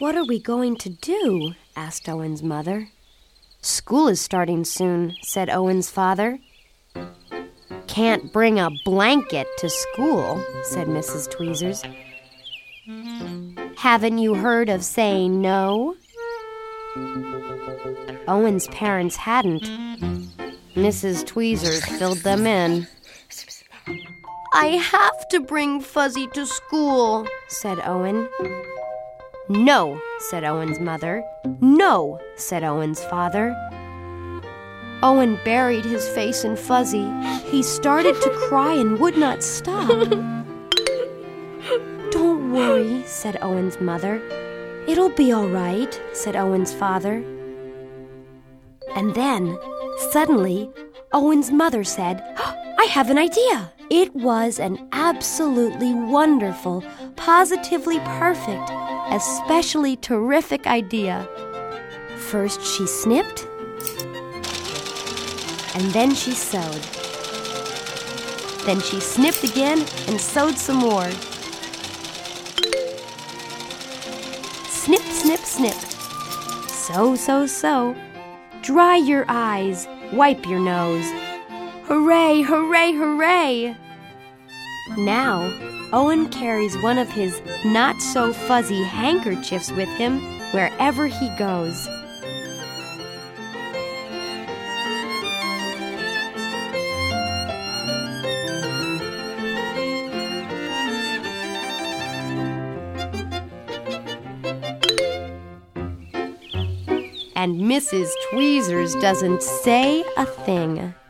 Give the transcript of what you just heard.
"What are we going to do?" asked Owen's mother. "School is starting soon," said Owen's father. "Can't bring a blanket to school," said Mrs. Tweezers. "Haven't you heard of saying no?" Owen's parents hadn't. Mrs. Tweezers filled them in. "I have to bring Fuzzy to school," said Owen. "No," said Owen's mother. "No," said Owen's father. Owen buried his face in Fuzzy. He started to cry and would not stop. "Don't worry," said Owen's mother. "It'll be all right," said Owen's father. And then, suddenly, Owen's mother said, "I have an idea." It was an absolutely wonderful, positively perfect, especially terrific idea. First she snipped, and then she sewed. Then she snipped again and sewed some more. Snip, snip, snip. Sew, sew, sew. Dry your eyes, wipe your nose. Hooray, hooray, hooray! Now, Owen carries one of his not-so-fuzzy handkerchiefs with him wherever he goes. And Mrs. Tweezers doesn't say a thing.